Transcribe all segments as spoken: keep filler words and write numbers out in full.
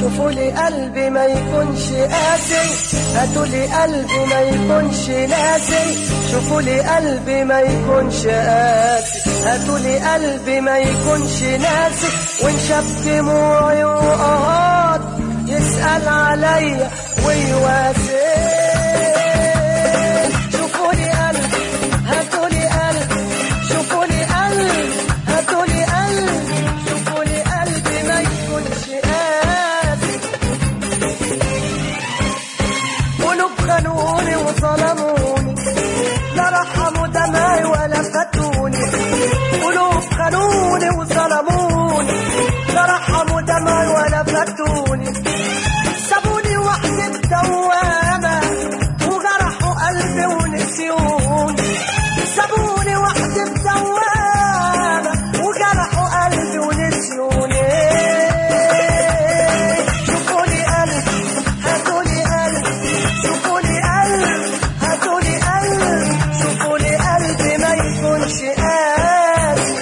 شوفوا لي قلبي ما يكونش قاسي، هاتوا لي قلبي ما يكونش ناسي. شوفوا لي قلبي ما يكونش قاسي، هاتوا لي قلبي ما يكونش ناسي. وان شاف دموعي وقهات يسأل عليا ويواسي. شوفوا لي قلبي هاتوا لي قلبي، شوفوا لي قلبي هاتوا لي قلبي، شوفوا لي قلبي ما يكونش قاسي. قلوب خانوني وظلموني، لا رحموا دمعي ولا فاتوني. قلوب خانوني وظلموني، لا رحموا دمعي ولا فاتوني. سابوني وحدي بدوامة وجرحوا قلبي ونسيوني. سابوني وحدي بدوامة وجرحوا قلبي ونسيوني. شوفوا لي قلبي هاتوا لي قلبي، شوفوا لي قلبي هاتوا لي قلبي، شوفوا لي قلبي ما يكونش قاسي.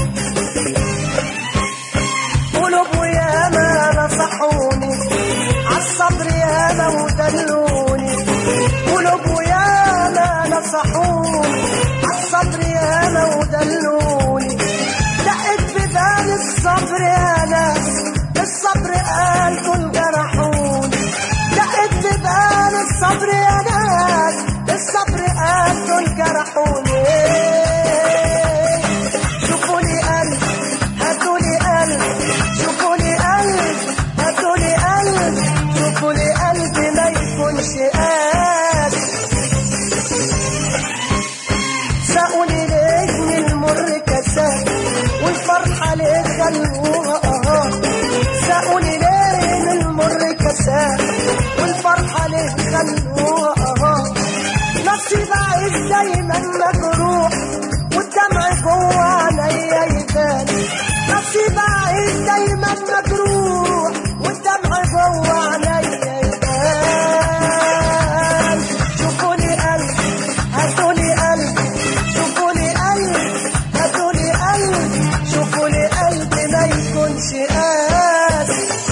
قلوب وياما نصحوني عالصبر ياما ودلوني. قلوب وياما نصحوني عالصبر ياما ودلوني. دقت ببال الصبر يا ناس، الصبر قال دول جرحوني. دقت ببال الصبر يا ناس، الصبر قال دول جرحوني. شوفوا لي قلبي هاتوا لي قلبي، شوفوا لي قلبي هاتوا لي قلبي، شوفوا لي قلبي ما يكونش قاسي. ساقوني ليه من المر كاسات والفرحة ليه خلوها قهار. ساقوني ليه من المر كاسات والفرحة ليه خلوها قهار. نصيب عايش دايما مجروح والدمع جوه عينيا يبان. نصيب عايش دايما مجروح والدمع جوه عينيا يبان. شوفوا لي قلبي هاتوا لي قلبي، شوفوا لي قلبي هاتوا لي قلبي، شوفوا لي قلبي ما يكونش قاسي.